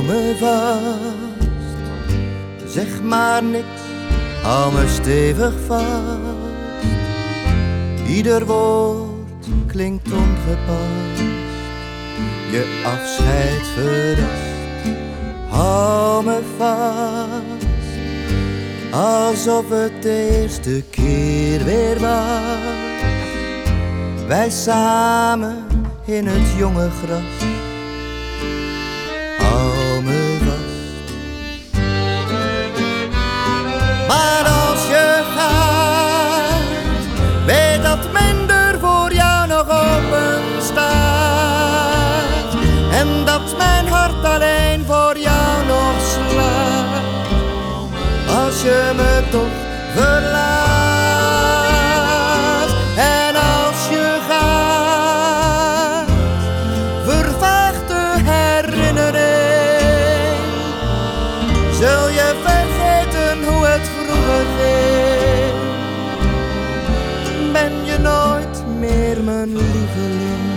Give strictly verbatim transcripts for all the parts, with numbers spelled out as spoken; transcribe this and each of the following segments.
me vast, zeg maar niks, hou me stevig vast. Ieder woord klinkt ongepast, je afscheid verrast. Hou me vast, alsof het de eerste keer weer was. Wij samen in het jonge gras. Hou me vast. Maar als je gaat, weet dat mijn deur voor jou nog open staat. En dat mijn hart alleen voor jou nog slaat. Als je me toch verlaat. En als je gaat, vervaagt de herinnering. Zul je vergeten hoe het vroeger ging. Ben je nooit meer mijn lieveling.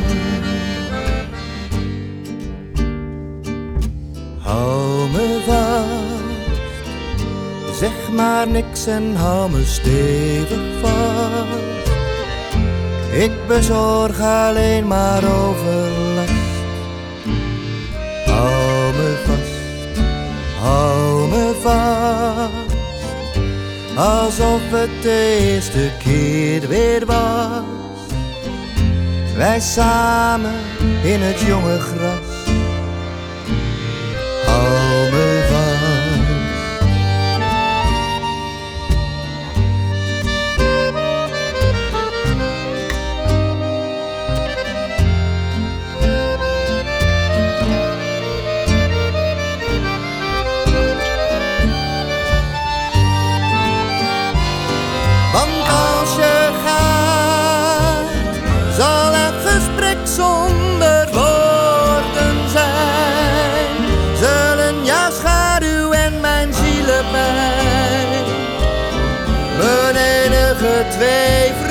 Hou me vast, zeg maar niks en hou me stevig vast. Ik bezorg alleen maar overlast. Hou me vast, hou me vast, alsof het de eerste keer weer was. Wij samen in het jonge gras. Hou me vast. Want als je gaat, zal het gesprek zonder woorden zijn. Zullen jouw schaduw en mijn zielenpijn mijn enige twee